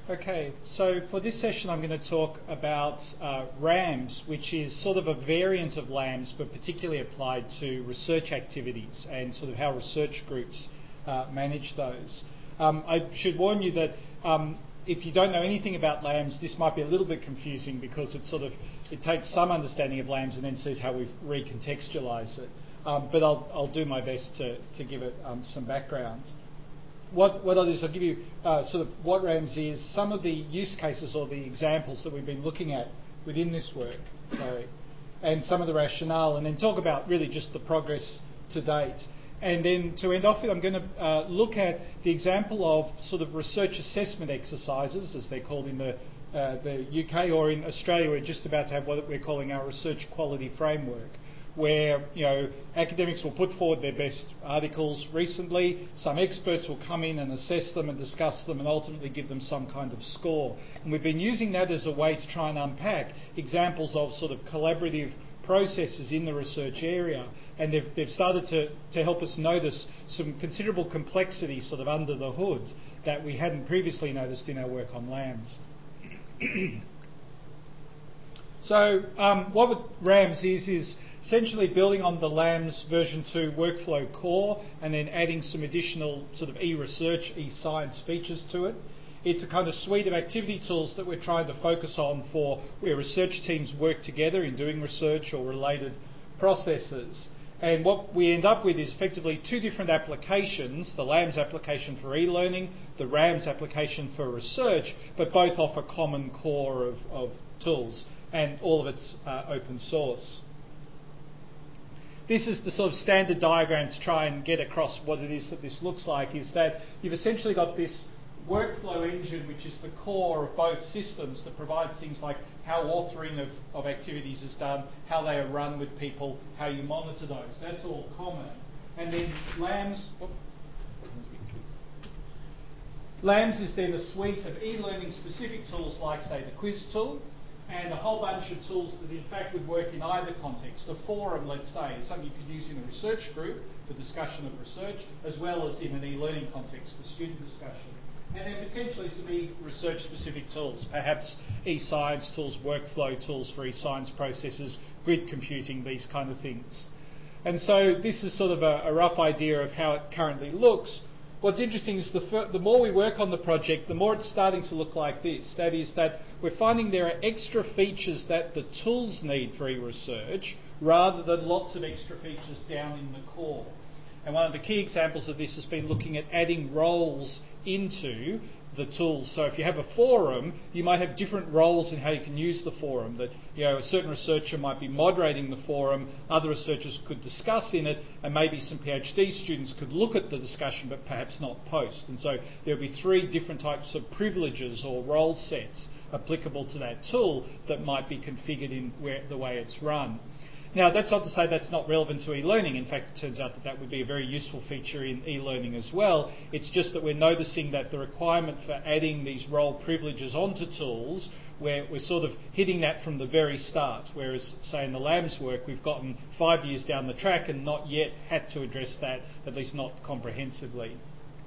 Okay, so for this session I'm going to talk about RAMS, which is sort of a variant of LAMS, but particularly applied to research activities and sort of how research groups manage those. I should warn you that if you don't know anything about LAMS, this might be a little bit confusing because it takes some understanding of LAMS and then sees how we recontextualise it. But I'll do my best to give it some background. What I'll do is I'll give you sort of what RAMS is, some of the use cases or the examples that we've been looking at within this work, and some of the rationale, and then talk about really just the progress to date. And then to end off with, I'm going to look at the example of sort of research assessment exercises, as they're called in the UK, or in Australia we're just about to have what we're calling our research quality framework, where academics will put forward their best articles recently, some experts will come in and assess them and discuss them and ultimately give them some kind of score. And we've been using that as a way to try and unpack examples of sort of collaborative processes in the research area, and they've started to help us notice some considerable complexity sort of under the hood that we hadn't previously noticed in our work on LAMS. So what RAMS is essentially building on the LAMS version 2 workflow core and then adding some additional sort of e-research, e-science features to it. It's a kind of suite of activity tools that we're trying to focus on for where research teams work together in doing research or related processes. And what we end up with is effectively two different applications, the LAMS application for e-learning, the RAMS application for research, but both offer common core of tools, and all of it's open source. This is the sort of standard diagram to try and get across what it is that this looks like, is that you've essentially got this workflow engine, which is the core of both systems, that provides things like how authoring of activities is done, how they are run with people, how you monitor those. That's all common. And then LAMS is then a suite of e-learning specific tools like, say, the quiz tool, and a whole bunch of tools that in fact would work in either context. A forum, let's say, is something you could use in a research group for discussion of research, as well as in an e-learning context for student discussion. And then potentially some e-research specific tools, perhaps e-science tools, workflow tools for e-science processes, grid computing, these kind of things. And so this is sort of a rough idea of how it currently looks. What's interesting is the more we work on the project, the more it's starting to look like this. That is that we're finding there are extra features that the tools need for e-research rather than lots of extra features down in the core. And one of the key examples of this has been looking at adding roles into the tools. So if you have a forum, you might have different roles in how you can use the forum. That a certain researcher might be moderating the forum, other researchers could discuss in it, and maybe some PhD students could look at the discussion but perhaps not post. And so there'll be three different types of privileges or role sets applicable to that tool that might be configured in the way it's run. Now, that's not to say that's not relevant to e-learning. In fact, it turns out that would be a very useful feature in e-learning as well. It's just that we're noticing that the requirement for adding these role privileges onto tools, where we're sort of hitting that from the very start, whereas, say, in the LAMS work, we've gotten 5 years down the track and not yet had to address that, at least not comprehensively.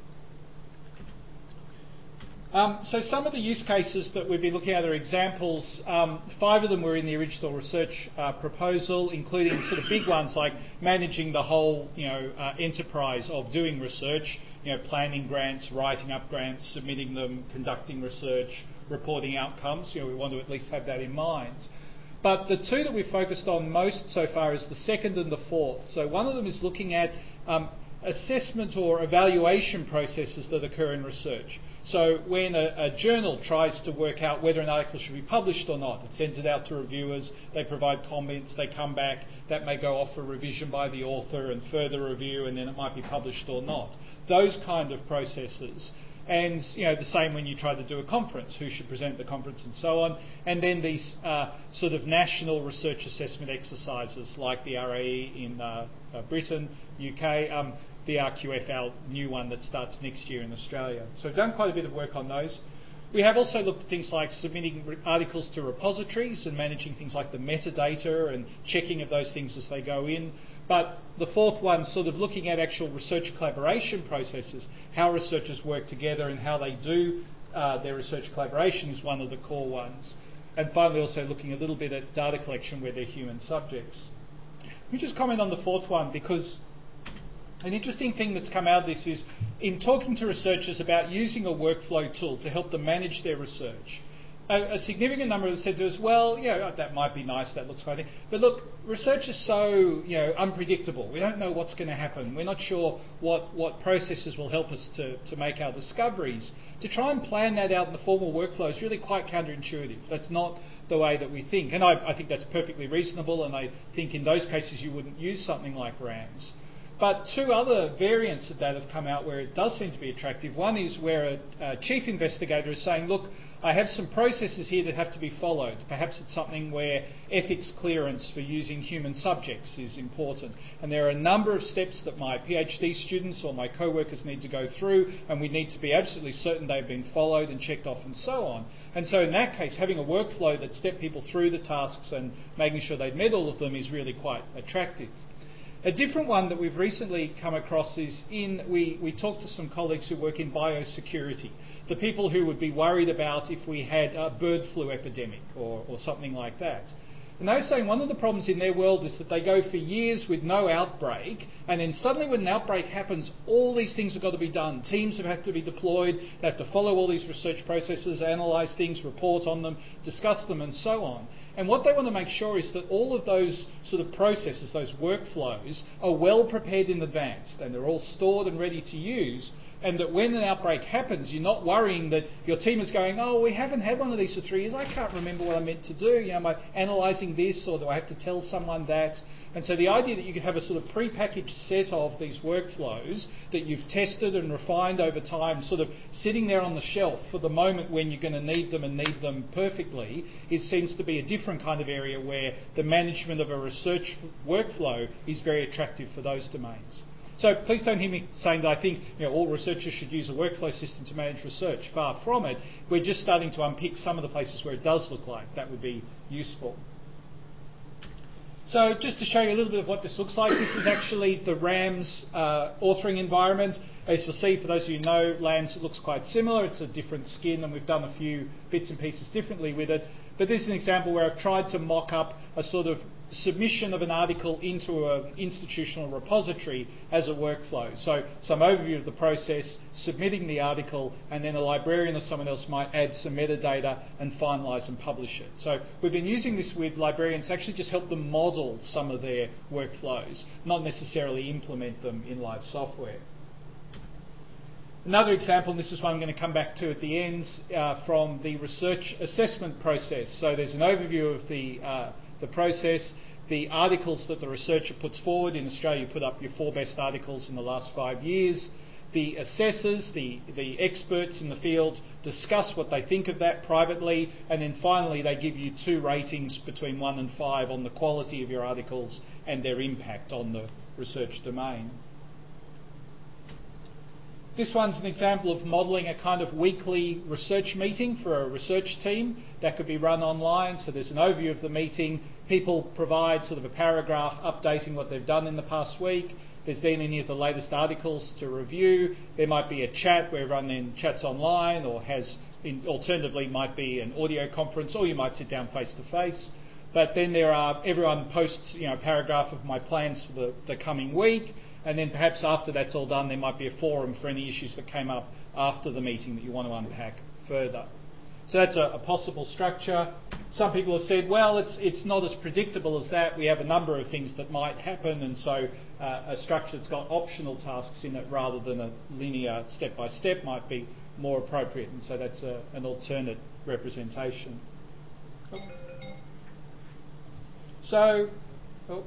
So some of the use cases that we've been looking at are examples. 5 of them were in the original research proposal, including sort of big ones like managing the whole enterprise of doing research, planning grants, writing up grants, submitting them, conducting research, reporting outcomes. We want to at least have that in mind. But the two that we've focused on most so far is the second and the fourth. So one of them is looking at assessment or evaluation processes that occur in research. So when a journal tries to work out whether an article should be published or not, it sends it out to reviewers, they provide comments, they come back, that may go off for revision by the author and further review, and then it might be published or not. Those kind of processes. And the same when you try to do a conference, who should present at the conference and so on. And then these sort of national research assessment exercises like the RAE in Britain, UK, the RQF, our new one that starts next year in Australia. So we've done quite a bit of work on those. We have also looked at things like submitting articles to repositories and managing things like the metadata and checking of those things as they go in. But the fourth one, sort of looking at actual research collaboration processes, how researchers work together and how they do their research collaboration is one of the core ones. And finally, also looking a little bit at data collection where they're human subjects. Let me just comment on the fourth one, because an interesting thing that's come out of this is in talking to researchers about using a workflow tool to help them manage their research, a significant number have said to us, well, that might be nice, that looks funny, but look, research is so unpredictable. We don't know what's going to happen. We're not sure what processes will help us to make our discoveries. To try and plan that out in the formal workflow is really quite counterintuitive. That's not the way that we think. And I think that's perfectly reasonable, and I think in those cases you wouldn't use something like RAMS. But two other variants of that have come out where it does seem to be attractive. One is where a chief investigator is saying, look, I have some processes here that have to be followed. Perhaps it's something where ethics clearance for using human subjects is important. And there are a number of steps that my PhD students or my co-workers need to go through, and we need to be absolutely certain they've been followed and checked off and so on. And so in that case, having a workflow that stepped people through the tasks and making sure they've met all of them is really quite attractive. A different one that we've recently come across is we talked to some colleagues who work in biosecurity, the people who would be worried about if we had a bird flu epidemic or something like that. And they were saying one of the problems in their world is that they go for years with no outbreak, and then suddenly when an outbreak happens, all these things have got to be done. Teams have to be deployed, they have to follow all these research processes, analyse things, report on them, discuss them and so on. And what they want to make sure is that all of those sort of processes, those workflows, are well prepared in advance and they're all stored and ready to use, and that when an outbreak happens, you're not worrying that your team is going, oh, we haven't had one of these for 3 years, I can't remember what I meant to do, am I analysing this or do I have to tell someone that? And so the idea that you could have a sort of pre-packaged set of these workflows that you've tested and refined over time, sort of sitting there on the shelf for the moment when you're going to need them and need them perfectly, it seems to be a different kind of area where the management of a research workflow is very attractive for those domains. So please don't hear me saying that I think all researchers should use a workflow system to manage research. Far from it. We're just starting to unpick some of the places where it does look like that would be useful. So just to show you a little bit of what this looks like, this is actually the RAMS authoring environment. As you'll see, for those of you who know LAMS, it looks quite similar. It's a different skin, and we've done a few bits and pieces differently with it. But this is an example where I've tried to mock up a sort of submission of an article into an institutional repository as a workflow. So some overview of the process, submitting the article, and then a librarian or someone else might add some metadata and finalise and publish it. So we've been using this with librarians to actually just help them model some of their workflows, not necessarily implement them in live software. Another example, and this is one I'm going to come back to at the end, from the research assessment process. So there's an overview of the process, the articles that the researcher puts forward. In Australia, you put up your 4 best articles in the last 5 years. The assessors, the experts in the field, discuss what they think of that privately, and then finally they give you 2 ratings between 1 and 5 on the quality of your articles and their impact on the research domain. This one's an example of modelling a kind of weekly research meeting for a research team that could be run online. So there's an overview of the meeting. People provide sort of a paragraph updating what they've done in the past week. There's then any of the latest articles to review. There might be a chat where everyone then chats online, or alternatively might be an audio conference, or you might sit down face to face. But then everyone posts a paragraph of my plans for the coming week. And then perhaps after that's all done, there might be a forum for any issues that came up after the meeting that you want to unpack further. So that's a possible structure. Some people have said, well, it's not as predictable as that. We have a number of things that might happen, and so a structure that's got optional tasks in it rather than a linear step-by-step might be more appropriate. And so that's an alternate representation. So, let's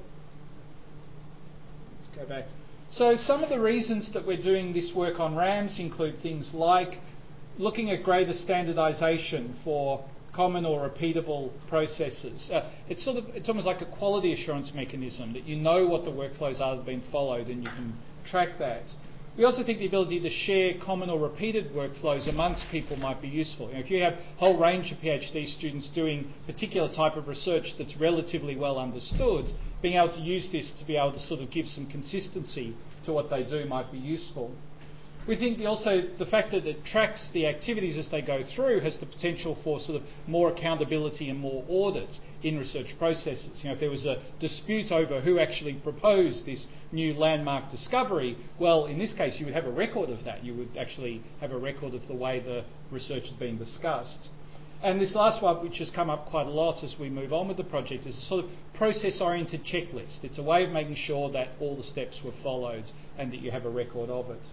go back. So some of the reasons that we're doing this work on RAMS include things like looking at greater standardisation for common or repeatable processes. It's almost like a quality assurance mechanism, that you know what the workflows are that have been followed and you can track that. We also think the ability to share common or repeated workflows amongst people might be useful. If you have a whole range of PhD students doing a particular type of research that's relatively well understood, being able to use this to be able to sort of give some consistency to what they do might be useful. We think also the fact that it tracks the activities as they go through has the potential for sort of more accountability and more audit in research processes. If there was a dispute over who actually proposed this new landmark discovery, well, in this case you would have a record of that. You would actually have a record of the way the research has been discussed. And this last one, which has come up quite a lot as we move on with the project, is a sort of process-oriented checklist. It's a way of making sure that all the steps were followed and that you have a record of it.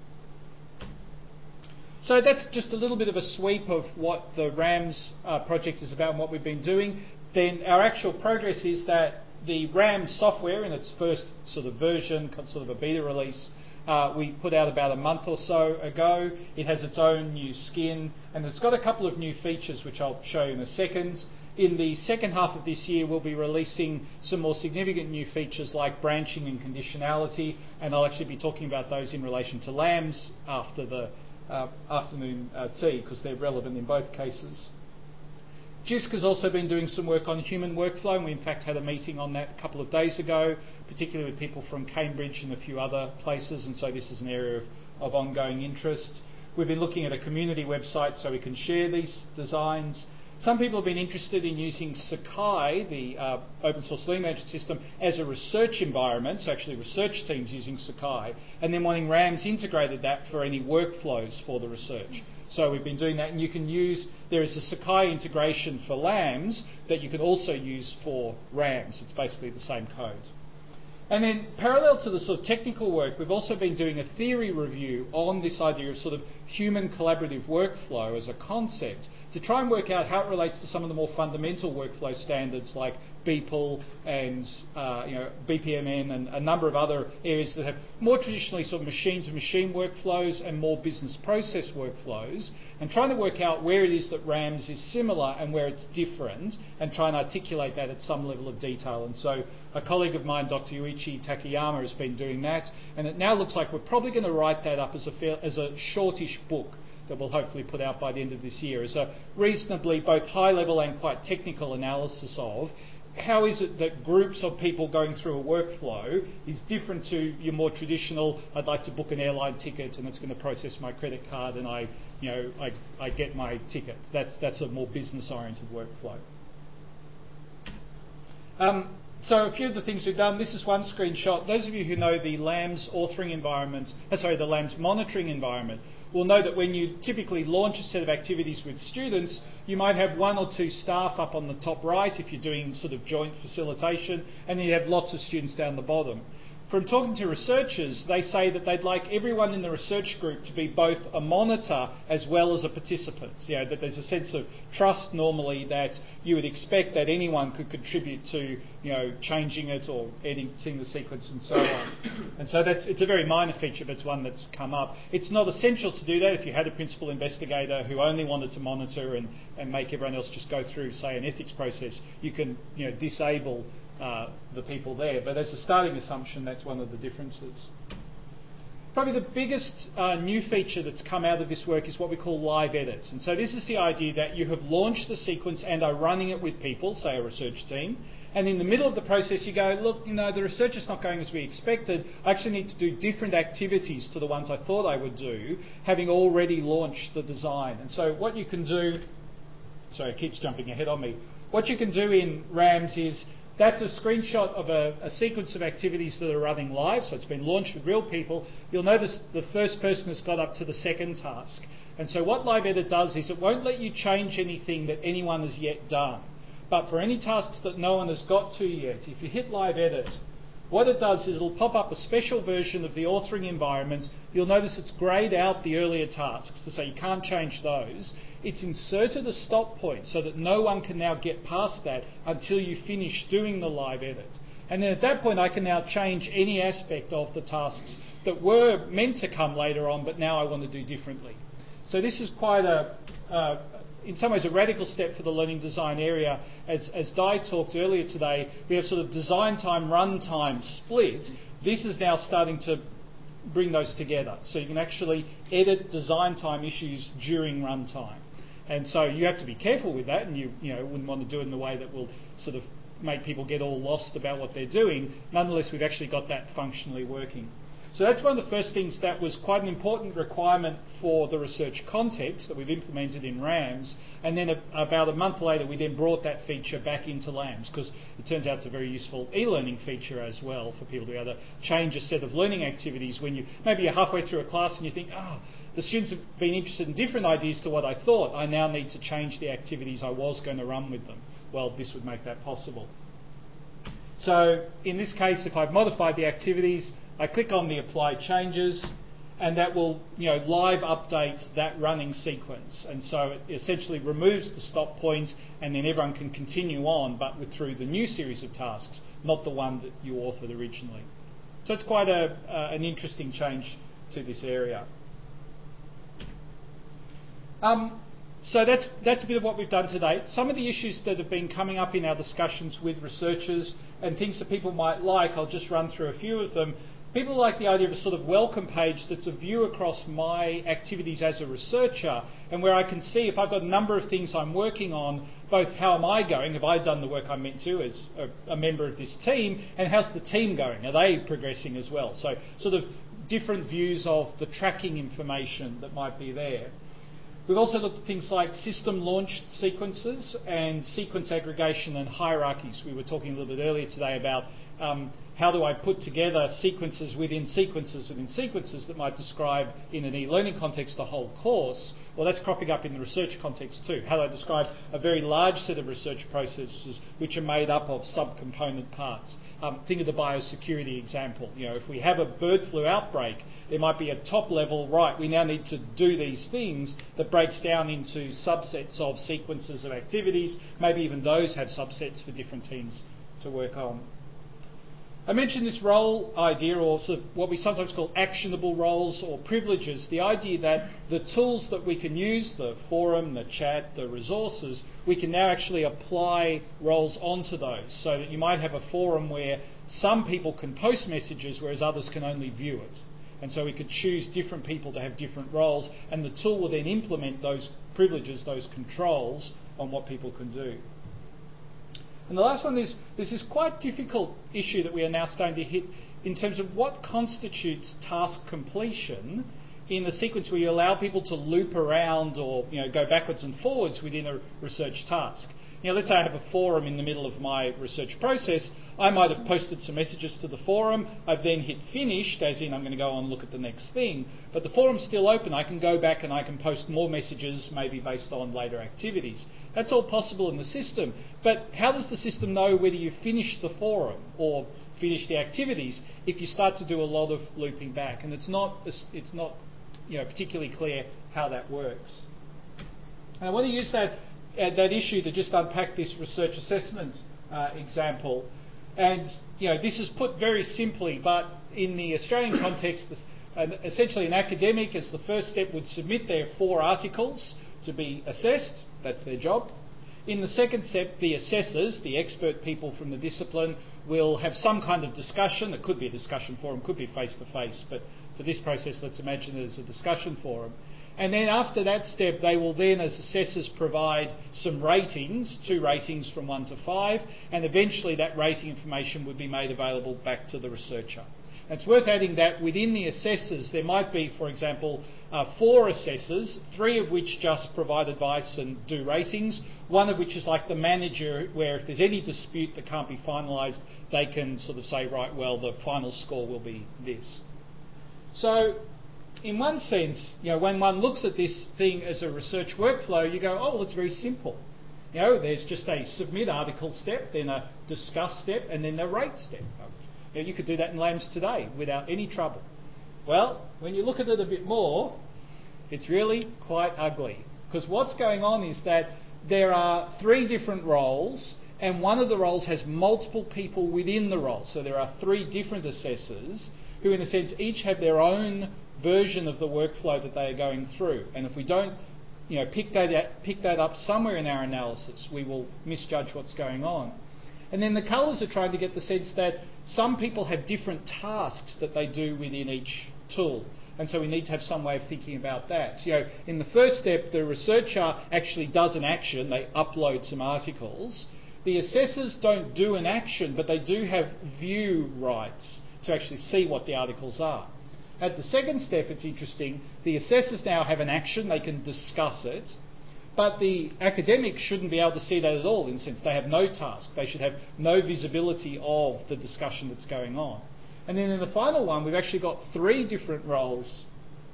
So that's just a little bit of a sweep of what the RAMS project is about and what we've been doing. Then our actual progress is that the RAMS software in its first sort of version, sort of a beta release, we put out about a month or so ago. It has its own new skin and it's got a couple of new features which I'll show you in a second. In the second half of this year we'll be releasing some more significant new features like branching and conditionality, and I'll actually be talking about those in relation to LAMS after the afternoon tea because they're relevant in both cases. JISC has also been doing some work on human workflow, and we in fact had a meeting on that a couple of days ago, particularly with people from Cambridge and a few other places, and so this is an area of ongoing interest. We've been looking at a community website so we can share these designs. Some people have been interested in using Sakai, the open source learning management system, as a research environment, so actually research teams using Sakai, and then wanting RAMS integrated that for any workflows for the research. So we've been doing that, and you can use, there is a Sakai integration for LAMS that you can also use for RAMS. It's basically the same code. And then parallel to the sort of technical work, we've also been doing a theory review on this idea of sort of human collaborative workflow as a concept to try and work out how it relates to some of the more fundamental workflow standards like BPEL and BPMN and a number of other areas that have more traditionally sort of machine-to-machine workflows and more business process workflows, and trying to work out where it is that RAMS is similar and where it's different, and try and articulate that at some level of detail. And so a colleague of mine, Dr. Yuichi Takayama, has been doing that, and it now looks like we're probably going to write that up as a shortish book that we'll hopefully put out by the end of this year, as a reasonably both high level and quite technical analysis of how is it that groups of people going through a workflow is different to your more traditional, I'd like to book an airline ticket and it's going to process my credit card and I get my ticket. That's a more business-oriented workflow. So a few of the things we've done, this is one screenshot. Those of you who know the LAMS authoring environment, the LAMS monitoring environment, will know that when you typically launch a set of activities with students, you might have one or two staff up on the top right if you're doing sort of joint facilitation, and then you have lots of students down the bottom. From talking to researchers, they say that they'd like everyone in the research group to be both a monitor as well as a participant. That there's a sense of trust normally that you would expect that anyone could contribute to, changing it or editing the sequence and so on. And so it's a very minor feature, but it's one that's come up. It's not essential to do that. If you had a principal investigator who only wanted to monitor and make everyone else just go through, say, an ethics process, you can, disable the people there, but as a starting assumption, that's one of the differences. Probably the biggest new feature that's come out of this work is what we call live edit. And so this is the idea that you have launched the sequence and are running it with people, say a research team, and in the middle of the process you go, look, the research is not going as we expected. I actually need to do different activities to the ones I thought I would do, having already launched the design. And so what you can do, sorry, it keeps jumping ahead on me. What you can do in RAMS is, that's a screenshot of a sequence of activities that are running live, so it's been launched with real people. You'll notice the first person has got up to the second task. And so what Live Edit does is it won't let you change anything that anyone has yet done. But for any tasks that no one has got to yet, if you hit Live Edit, what it does is it'll pop up a special version of the authoring environment. You'll notice it's greyed out the earlier tasks to say you can't change those. It's inserted a stop point so that no one can now get past that until you finish doing the live edit. And then at that point I can now change any aspect of the tasks that were meant to come later on, but now I want to do differently. So this is quite in some ways a radical step for the learning design area. As Di talked earlier today, we have sort of design time, run time split. This is now starting to bring those together. So you can actually edit design time issues during run time. And so you have to be careful with that, and you wouldn't want to do it in a way that will sort of make people get all lost about what they're doing. Nonetheless, we've actually got that functionally working. So that's one of the first things that was quite an important requirement for the research context that we've implemented in RAMS. And then about a month later, we then brought that feature back into LAMS, because it turns out it's a very useful e-learning feature as well for people to be able to change a set of learning activities when maybe you're halfway through a class and you think, the students have been interested in different ideas to what I thought. I now need to change the activities I was going to run with them. Well, this would make that possible. So in this case, if I've modified the activities, I click on the Apply Changes, and that will live update that running sequence. And so it essentially removes the stop point, and then everyone can continue on, but through the new series of tasks, not the one that you authored originally. So it's quite an interesting change to this area. So that's a bit of what we've done today. Some of the issues that have been coming up in our discussions with researchers and things that people might like, I'll just run through a few of them. People like the idea of a sort of welcome page that's a view across my activities as a researcher, and where I can see if I've got a number of things I'm working on, both how am I going, have I done the work I'm meant to as a member of this team, and how's the team going, are they progressing as well? So sort of different views of the tracking information that might be there. We've also looked at things like system-launched sequences and sequence aggregation and hierarchies. We were talking a little bit earlier today about how do I put together sequences within sequences within sequences that might describe in an e-learning context the whole course. Well, that's cropping up in the research context too. How do I describe a very large set of research processes which are made up of subcomponent parts? Think of the biosecurity example. If we have a bird flu outbreak, there might be a top level, right, we now need to do these things that breaks down into subsets of sequences of activities. Maybe even those have subsets for different teams to work on. I mentioned this role idea, or sort of what we sometimes call actionable roles or privileges, the idea that the tools that we can use, the forum, the chat, the resources, we can now actually apply roles onto those, so that you might have a forum where some people can post messages whereas others can only view it. And so we could choose different people to have different roles, and the tool will then implement those privileges, those controls on what people can do. And the last one is, there's this quite difficult issue that we are now starting to hit in terms of what constitutes task completion in the sequence where you allow people to loop around or go backwards and forwards within a research task. Let's say I have a forum in the middle of my research process. I might have posted some messages to the forum. I've then hit finished, as in I'm going to go on and look at the next thing. But the forum's still open. I can go back and I can post more messages, maybe based on later activities. That's all possible in the system. But how does the system know whether you finish the forum or finish the activities if you start to do a lot of looping back? And it's not particularly clear how that works. And I want to use that issue to just unpack this research assessment example. And this is put very simply, but in the Australian context, essentially an academic, as the first step, would submit their 4 articles to be assessed. That's their job. In the second step, the assessors, the expert people from the discipline, will have some kind of discussion. It could be a discussion forum, could be face-to-face, but for this process, let's imagine it as a discussion forum. And then after that step, they will then, as assessors, provide some ratings, 2 ratings from 1 to 5, and eventually that rating information would be made available back to the researcher. And it's worth adding that within the assessors, there might be, for example, 4 assessors, 3 of which just provide advice and do ratings, 1 of which is like the manager, where if there's any dispute that can't be finalised, they can sort of say, right, well, the final score will be this. So, in one sense, when one looks at this thing as a research workflow, you go, oh, well, it's very simple. There's just a submit article step, then a discuss step, and then a rate step. You could do that in LAMS today without any trouble. Well, when you look at it a bit more, it's really quite ugly. Because what's going on is that there are 3 different roles, and one of the roles has multiple people within the role. So there are 3 different assessors who, in a sense, each have their own version of the workflow that they are going through. And if we don't pick that up somewhere in our analysis, we will misjudge what's going on. And then the colours are trying to get the sense that some people have different tasks that they do within each tool. And so we need to have some way of thinking about that. So, in the first step, the researcher actually does an action. They upload some articles. The assessors don't do an action, but they do have view rights to actually see what the articles are. At the second step, it's interesting, the assessors now have an action, they can discuss it, but the academics shouldn't be able to see that at all, in the sense they have no task. They should have no visibility of the discussion that's going on. And then in the final one, we've actually got three different roles,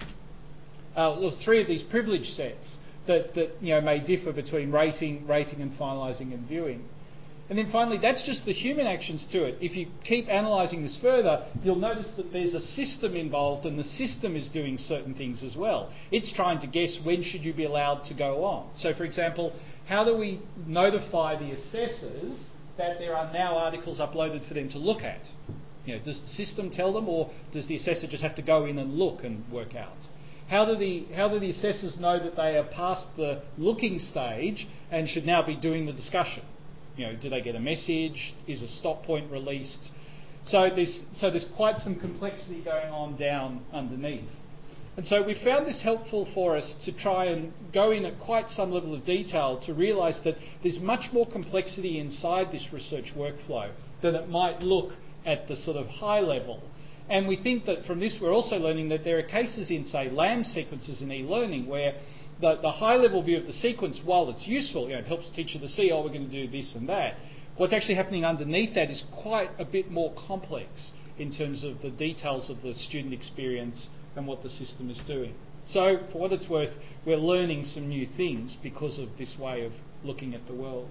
three of these privilege sets that may differ between rating and finalising and viewing. And then finally, that's just the human actions to it. If you keep analysing this further, you'll notice that there's a system involved, and the system is doing certain things as well. It's trying to guess when should you be allowed to go on. So, for example, how do we notify the assessors that there are now articles uploaded for them to look at? Does the system tell them, or does the assessor just have to go in and look and work out? How do the assessors know that they are past the looking stage and should now be doing the discussion? Do they get a message? Is a stop point released? So there's quite some complexity going on down underneath. And so we found this helpful for us to try and go in at quite some level of detail to realise that there's much more complexity inside this research workflow than it might look at the sort of high level. And we think that from this we're also learning that there are cases in, say, LAM sequences in e-learning where the high-level view of the sequence, while it's useful, it helps the teacher to see, we're going to do this and that, what's actually happening underneath that is quite a bit more complex in terms of the details of the student experience and what the system is doing. So, for what it's worth, we're learning some new things because of this way of looking at the world.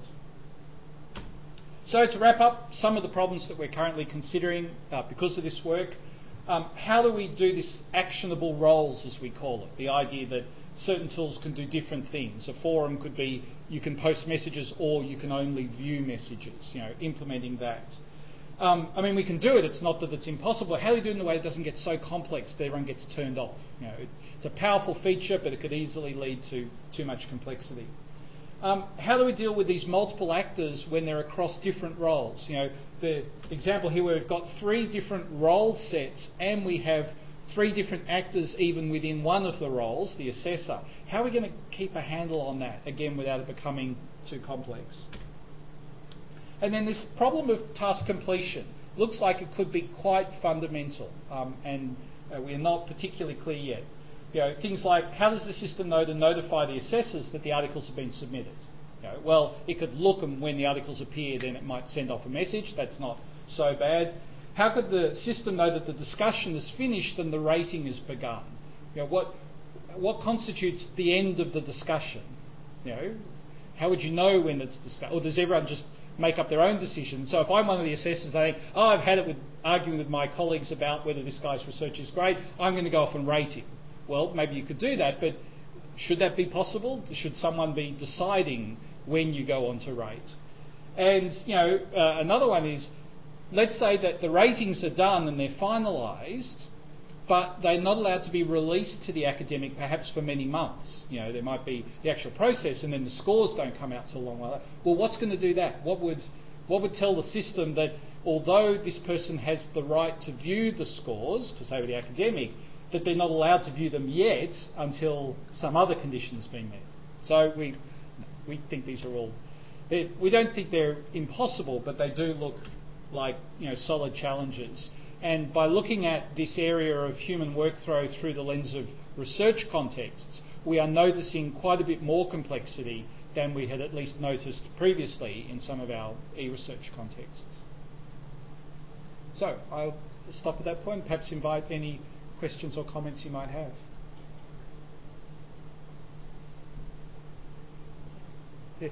So, to wrap up, some of the problems that we're currently considering because of this work, how do we do this actionable roles, as we call it? The idea that certain tools can do different things. A forum could be you can post messages or you can only view messages, implementing that. We can do it. It's not that it's impossible. How do we do it in a way that doesn't get so complex that everyone gets turned off? It's a powerful feature, but it could easily lead to too much complexity. How do we deal with these multiple actors when they're across different roles? The example here where we've got three different role sets and we have three different actors even within one of the roles, the assessor. How are we going to keep a handle on that, again, without it becoming too complex? And then this problem of task completion looks like it could be quite fundamental, and we're not particularly clear yet. Things like, how does the system know to notify the assessors that the articles have been submitted? Well, it could look, and when the articles appear, then it might send off a message. That's not so bad. How could the system know that the discussion is finished and the rating has begun? What constitutes the end of the discussion? How would you know when it's discussed? Or does everyone just make up their own decision? So if I'm one of the assessors, I think, I've had it with arguing with my colleagues about whether this guy's research is great, I'm going to go off and rate him. Well, maybe you could do that, but should that be possible? Should someone be deciding when you go on to rate? And, another one is, let's say that the ratings are done and they're finalised, but they're not allowed to be released to the academic perhaps for many months. There might be the actual process and then the scores don't come out till a long while. Well, what's going to do that? What would tell the system that although this person has the right to view the scores, because they were the academic, that they're not allowed to view them yet until some other condition has been met? So we think these are all... We don't think they're impossible, but they do look like solid challenges. And by looking at this area of human workflow through the lens of research contexts, we are noticing quite a bit more complexity than we had at least noticed previously in some of our e-research contexts. So I'll stop at that point, perhaps invite any questions or comments you might have. Yes.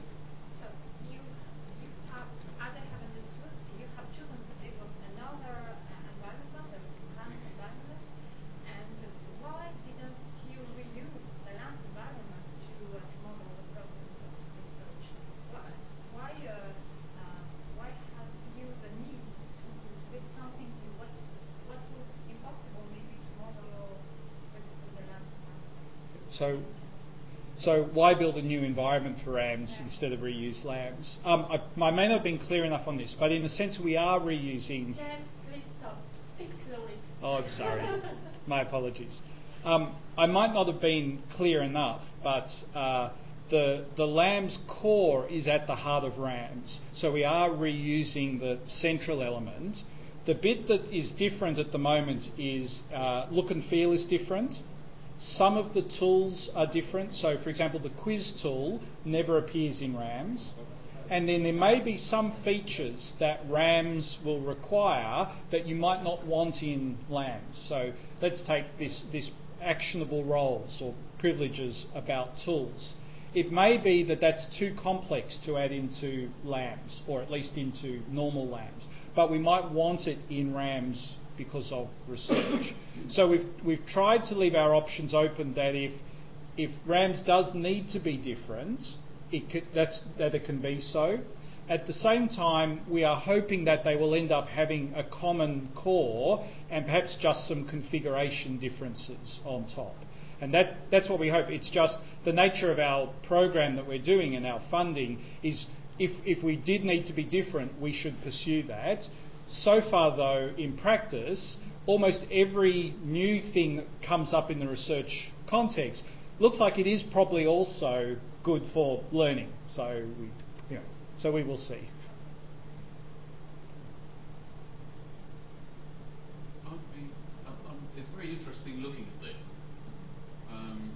So why build a new environment for RAMs instead of reuse LAMs? I may not have been clear enough on this, but in a sense we are reusing... James, please stop. Speak slowly. Oh, I'm sorry. My apologies. I might not have been clear enough, but the LAM's core is at the heart of RAMs. So we are reusing the central element. The bit that is different at the moment is look and feel is different. Some of the tools are different. So, for example, the quiz tool never appears in RAMS. And then there may be some features that RAMS will require that you might not want in LAMS. So let's take this actionable roles or privileges about tools. It may be that that's too complex to add into LAMS, or at least into normal LAMS. But we might want it in RAMS because of research. So we've tried to leave our options open that if RAMS does need to be different, that it can be so. At the same time, we are hoping that they will end up having a common core and perhaps just some configuration differences on top. And that's what we hope. It's just the nature of our program that we're doing and our funding is if we did need to be different, we should pursue that. So far, though, in practice, almost every new thing that comes up in the research context looks like it is probably also good for learning. So we will see. It's very interesting looking at this. And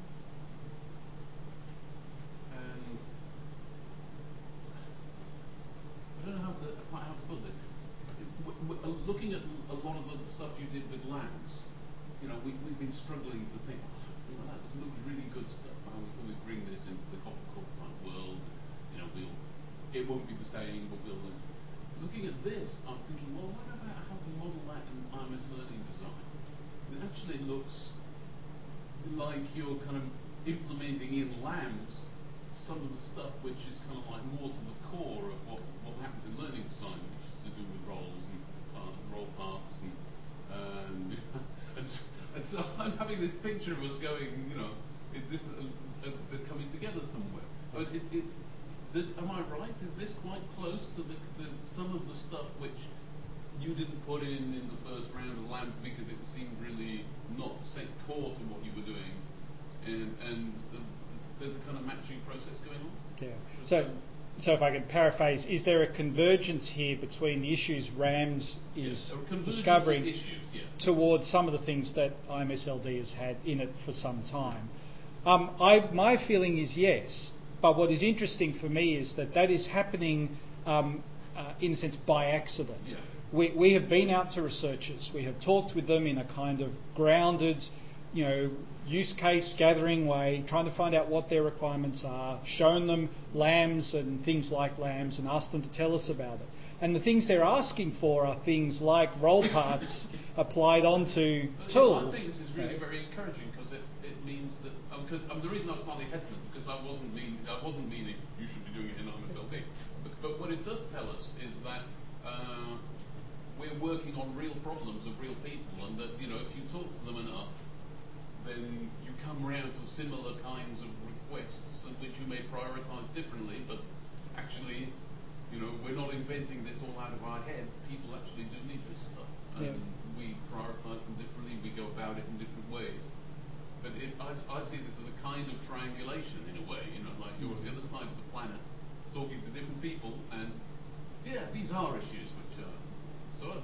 I don't know quite how to put this. Looking at a lot of the stuff you did with LAMS, we've been struggling to think, that looks really good stuff. How can we bring this into the Coppercorp type world? It won't be the same, but we'll. Looking at this, I'm thinking, well, what about how to model that in IMS learning design? It actually looks like you're kind of implementing in LAMS some of the stuff which is kind of like more to the core of what happens in learning design, which is to do with roles and role paths and so I'm having this picture of us going, they're coming together somewhere. But am I right? Is this quite close to some of the stuff which you didn't put in the first round of LAMS because it seemed really not set core to what you were doing, and there's a kind of matching process going on? Yeah. So if I can paraphrase, is there a convergence here between the issues RAMS is discovering towards some of the things that IMSLD has had in it for some time? My feeling is yes, but what is interesting for me is that is happening in a sense by accident. Yeah. We have been out to researchers, we have talked with them in a kind of grounded, use case gathering way, trying to find out what their requirements are, shown them LAMS and things like LAMS and asked them to tell us about it. And the things they're asking for are things like role paths applied onto tools. I think this is really very encouraging because it means that the reason I was slightly hesitant because I wasn't meaning you should be doing it in IMSLD. But what it does tell us is that we're working on real problems of real people, and that if you talk to them enough, then you come around to similar kinds of requests, and which you may prioritise differently, but actually, we're not inventing this all out of our head. People actually do need this stuff, and we prioritise them differently. We go about it in different ways. But I see this as a kind of triangulation in a way. Like you're on the other side of the planet, talking to different people, and these are issues which are. So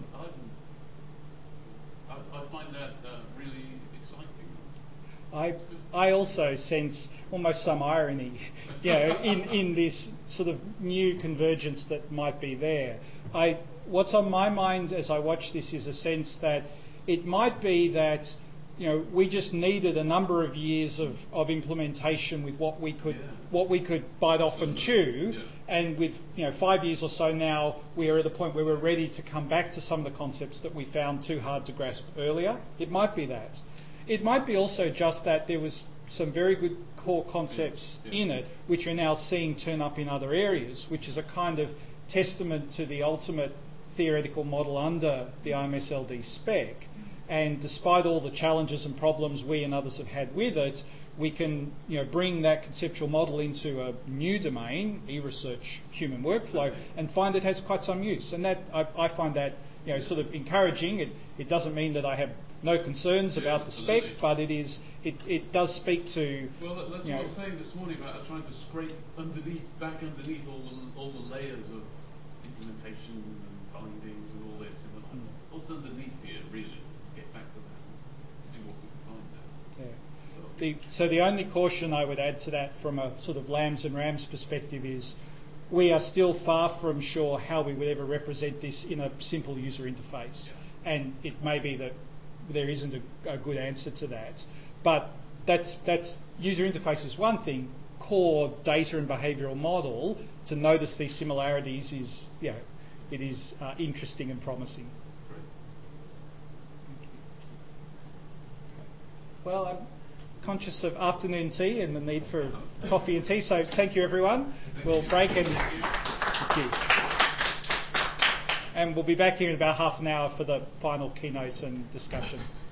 I find that really exciting. I also sense almost some irony, in this sort of new convergence that might be there. What's on my mind as I watch this is a sense that it might be that we just needed a number of years of implementation with what we could bite off and chew, and with 5 years or so now we are at the point where we're ready to come back to some of the concepts that we found too hard to grasp earlier. It might be that. It might be also just that there was some very good core concepts in it which are now seeing turn up in other areas, which is a kind of testament to the ultimate theoretical model under the IMSLD spec. And despite all the challenges and problems we and others have had with it, we can bring that conceptual model into a new domain, e-research human workflow, and find it has quite some use. And that I find that sort of encouraging. It doesn't mean that I have no concerns about the spec, but it does speak to. Well, that's what I was saying this morning about trying to scrape back underneath all the layers of implementation and bindings and all this. And what's underneath here, really? Get back to that and see what we can find there. Yeah. So the only caution I would add to that from a sort of lambs and rams perspective is we are still far from sure how we would ever represent this in a simple user interface. Yeah. And it may be that there isn't a good answer to that. But that's user interface is one thing. Core data and behavioural model to notice these similarities is, it is interesting and promising. Great. Well, I'm conscious of afternoon tea and the need for coffee and tea, so thank you everyone. We'll break and thank you. And we'll be back here in about half an hour for the final keynotes and discussion.